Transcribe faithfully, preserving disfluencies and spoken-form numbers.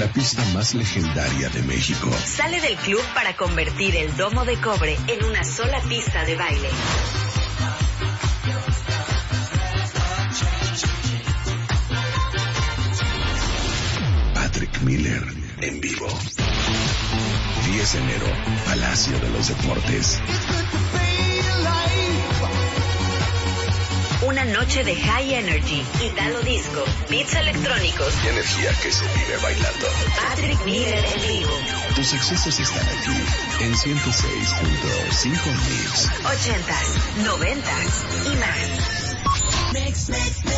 la pista más legendaria de México. Sale del club para convertir el domo de cobre en una sola pista de baile. Patrick Miller en vivo. diez de enero, Palacio de los Deportes. Una noche de high energy, italo disco, beats electrónicos y energía que se vive bailando. Patrick Miller en vivo. Tus excesos están aquí en ciento seis punto cinco Mix. Ochentas, noventas y más. Mix, mix,